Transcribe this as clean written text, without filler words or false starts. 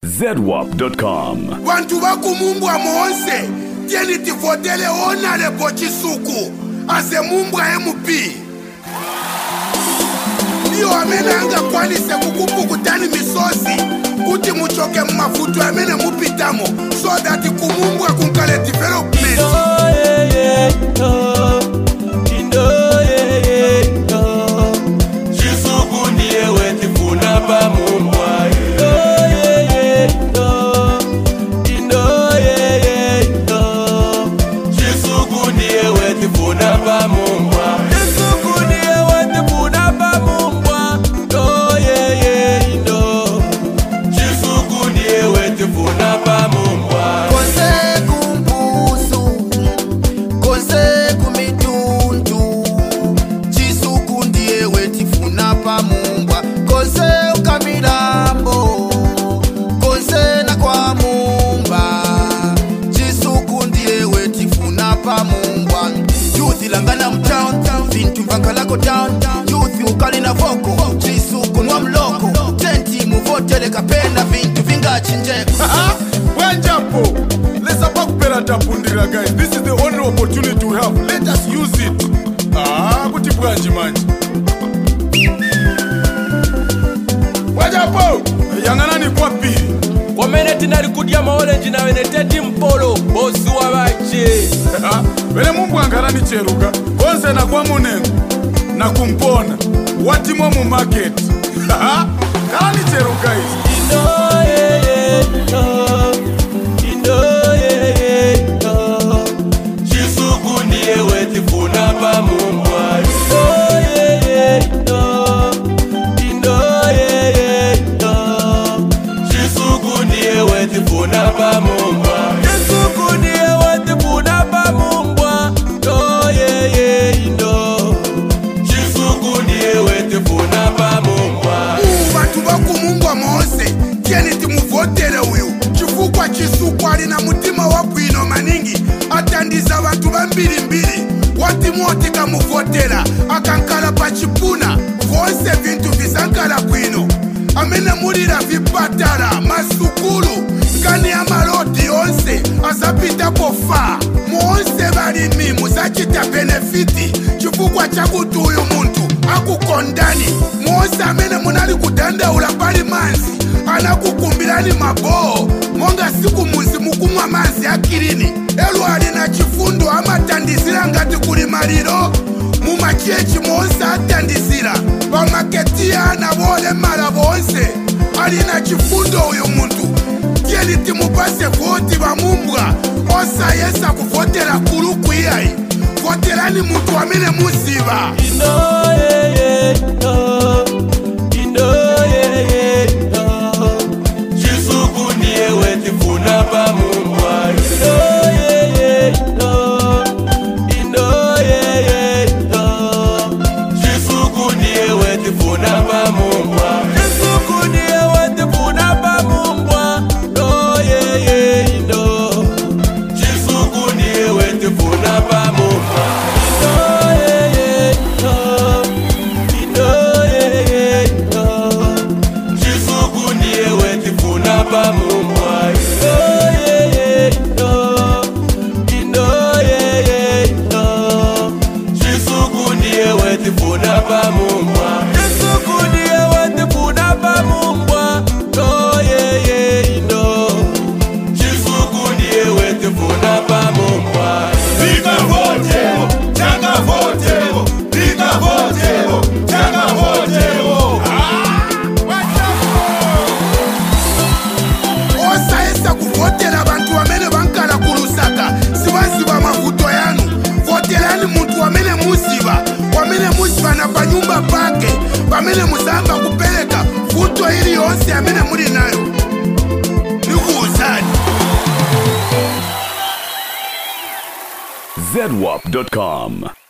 ZWAP.com. Vantu vakumumbwa monse tieni tivotele Honorable Chisuku ase mumbwa MP. Ndiyo amene angakwanise kukupukutani misozi kuti muchoke mumavuto amene mupitamo so that kumumbwa kunkale development. Chisuku ndiye wetifuna pa mumbwa. Chisuku ndiye wetifuna pa mumbwa. Chisuku ndiye wetifuna pa mumbwa. Chisuku ndiye wetifuna pa mumbwa. Konse kumbusu, konse kumitundu, Chisuku ndiye wetifuna pa mumbwa. Konse ukamilambo, konse na kwa mumba, Chisuku ndiye wetifuna pa mumbwa. Youth ilangana mtown, vintu vankalako down, youth ukali na voko, Chisuku nwa mloko, tenti muvotele kapenda vintu vingachinjeko. Wanjapo, let's apakupera tapundira guys. This is the only opportunity we have. Let us use it. Kuti bwanji manji. Wanjapo, yanganani kwa pili. Kwa mene tinari kudia maolenji na wene teti mpolo bosi wa bache. Wele mumbu angarani cheruka. Konse na kwa munengu na kumpona. Watimo mu market. Karani cheruka hizi. Chisuku ndiye wetifuna pa mumbwa. Chisuku ndiye wetifuna pa mumbwa. Chisuku ndiye wetifuna pa mumbwa. Chisuku ndiye wetifuna pa mumbwa. Vantu vakumumbwa monse tieni timuvotele uyu chifukwa Chisuku ali na mutima wabwino maningi atandiza vantu vambirimbiri watimoti kamuvotela akankala pachipuna vonse vintu visankala bwino amene mulira vipatala masukulu nkani ya malodi yonse azapitapo fa monse valimi musachita benefiti chifukwa chakuti uyu muntu akukondani monse amene munali kudandaula pali manzi anakukumbirani maboo monga siku muzi mukumwa manzi akilini elu ali na chifundo amatandizira ngati kuli maliro mumachechi monse atandizira pamaketiya na volemala vonse ali na chifundo uyu muntu tieni timupase voti vamumbwa osayesa kuvotela kuluku iyayi votelani muntu amene muziva. Chisuku ndiye wetifuna pa mumbwa. Chisuku ndiye wetifuna pa mumbwa. Chisuku ndiye wetifuna pa mumbwa. Chisuku ndiye wetifuna pa mumbwa. Chisuku ndiye wetifuna pa mumbwa. Chisuku ndiye wetifuna pa mumbwa. Chisuku ndiye wetifuna pa mumbwa. Chisuku ndiye wetifuna pa mumbwa. Pika voteo, changa voteo, pika voteo, changa voteo. osayesa kuvotela vantu vamene vankala kulusaka sivaziva mavuto yanu votelani muntu wamene muziva na panyumba pake vamene muzamba kupereka vuto ili yonse amene muli nayo nikuuzani. ZWAP.com.